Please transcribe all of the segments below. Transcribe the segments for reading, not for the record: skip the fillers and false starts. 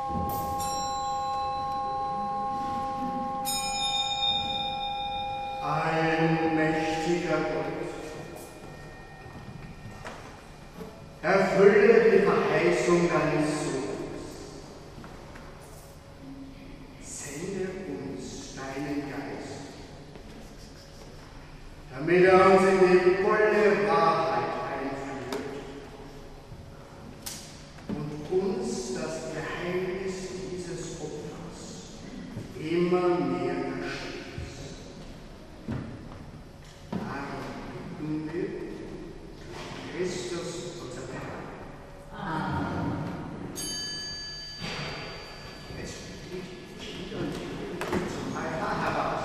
Allmächtiger Gott, erfülle die Verheißung deines Sohnes. Sende uns deinen Geist, damit er uns in die volle Wahrheit einführt und uns das Geheimnis dieses Opfers immer mehr erschließt. Darum bitten wir Christus, unser Herr. Amen. Es fliegt wieder und wieder zum Altar heraus.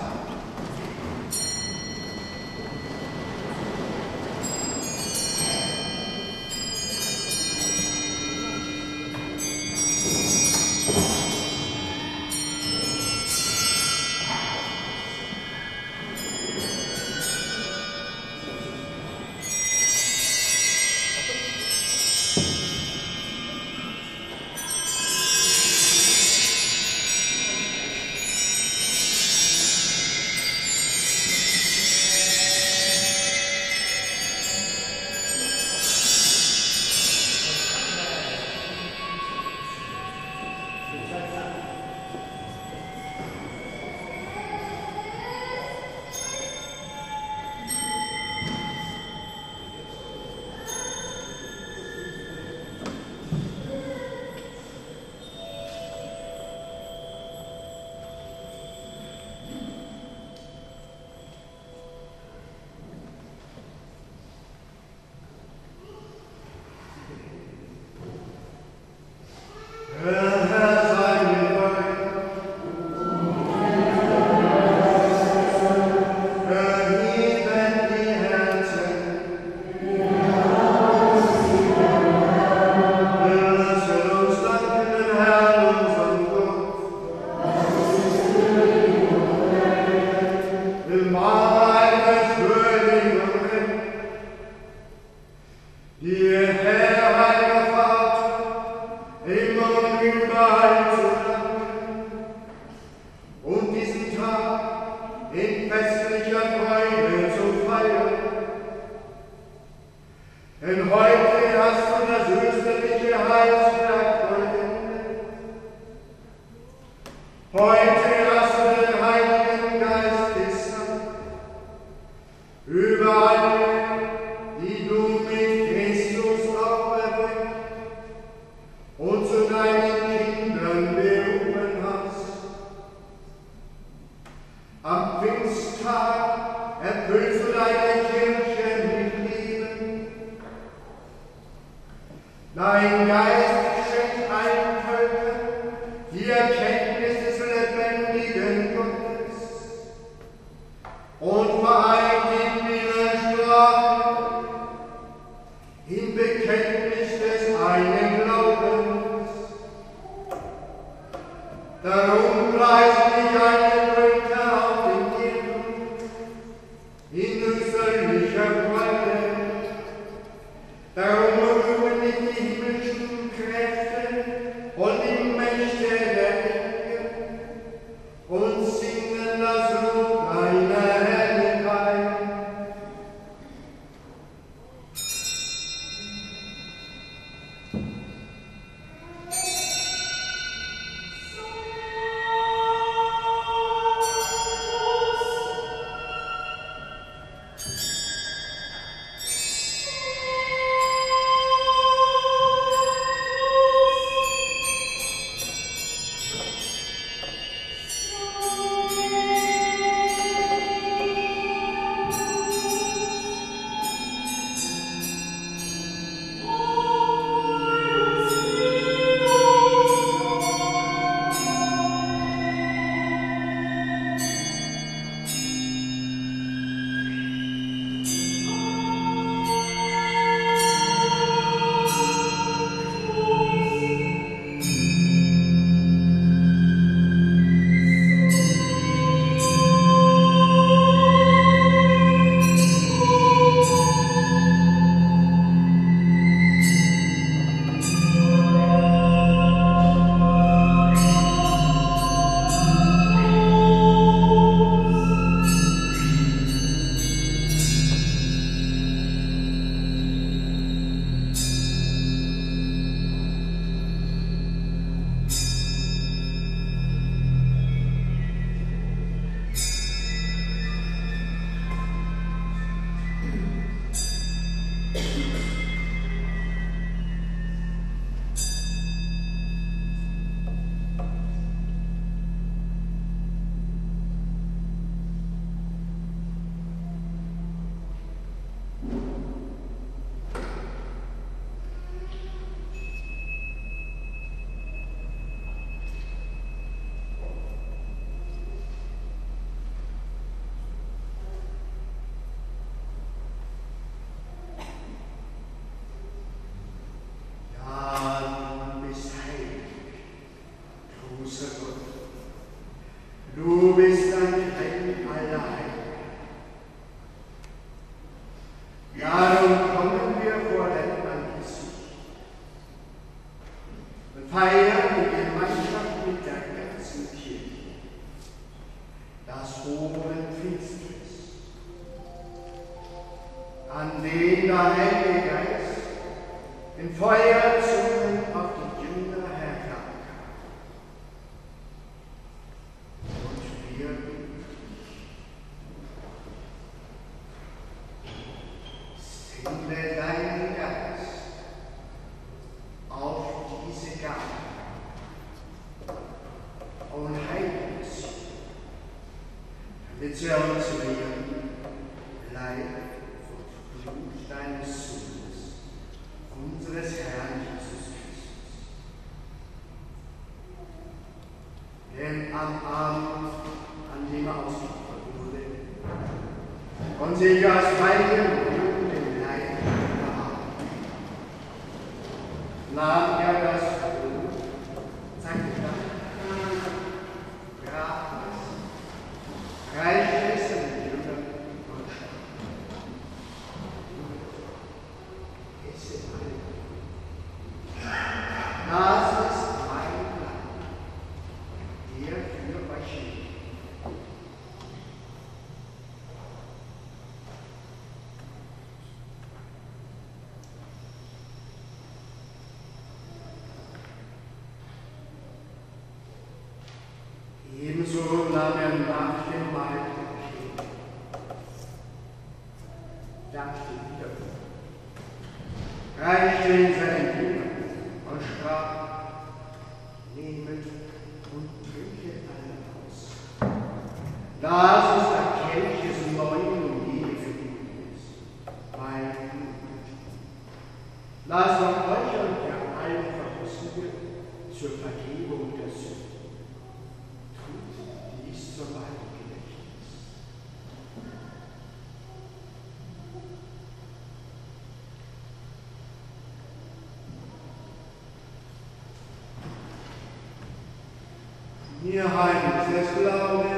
feiern in Gemeinschaft mit der ganzen Kirche das Omen Finsteres, an dem der Heilige Geist in Feuerzungen auf die Jünger herabkam. Und wir sende deinen Geist auf diese Gabe und heile sie, damit sie uns lehren, Leib und Blut deines Sohnes, unseres Herrn Jesus Christus. Denn am Abend, an dem er ausgeliefert wurde, und sich als Heilige Blut den Leib erwarten, nahm er das Brot, sagte Dank, brach es, reichte es seinen Jüngern und sprach: Esse alle. Das ist mein Leib, der für euch steht. Ebenso nahm er nach dem Mahl den Kelch, dankte wieder, reichte ihn seinen Jüngern und sprach: Nehmet und trinket alle aus. Das ist der Kelch des neuen und ewigen Bundes, mein Blut. Das von euch und der allen vergossen wird zur Vergebung der Sünden. Dies zur meinem Gedächtnis. Ihr Heilig des Glaubens